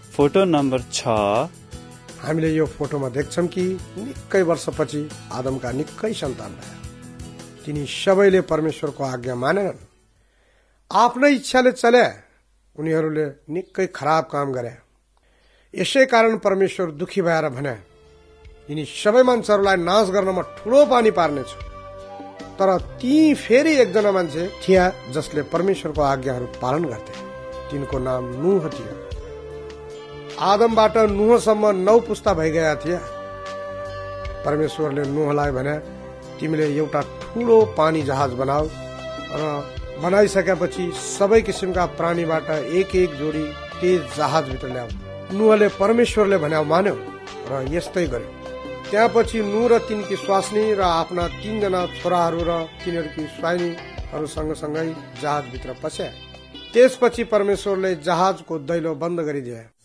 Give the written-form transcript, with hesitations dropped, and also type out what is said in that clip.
Photo number 6। हामीले यो फोटोमा देख्छौं कि निकै वर्षपछि आदमका निकै सन्तान भए। तिनी सबैले परमेश्वरको आज्ञा मानेनन्, आफ्नै इच्छाले चले। उनीहरूले निकै खराब काम गरे। यसै कारण परमेश्वर दुखी भएर भने, यिनी सबै मान्छेहरूलाई नाश गर्न म ठूलो पानी पार्नेछु। तर ती फेरि एकजना मान्छे थिए जसले परमेश्वरको आज्ञाहरू पालन गर्थे। तिनको नाम नुह थियो। आदमबाट नुहसम्म 9 पुस्ता भइगएका थिए। परमेश्वरले नुहलाई भने, तिमीले एउटा ठूलो पानी जहाज बनाऊ र बनाइसकेपछि सबै किसिमका प्राणीबाट एक एक जोडी तेज जहाजभित्र ल्याऊ। नुहले परमेश्वरले भन्या मान्यो र यस्तै गर्यो। त्यहाँपछि नुह र तिनकी स्वास्नी र आफ्ना 3 जना छोराहरू र तिनीहरूकी स्वाइनीहरू सँगसँगै जहाजभित्र पसे। त्यसपछि परमेश्वरले जहाजको दैलो बन्द गरिदिए।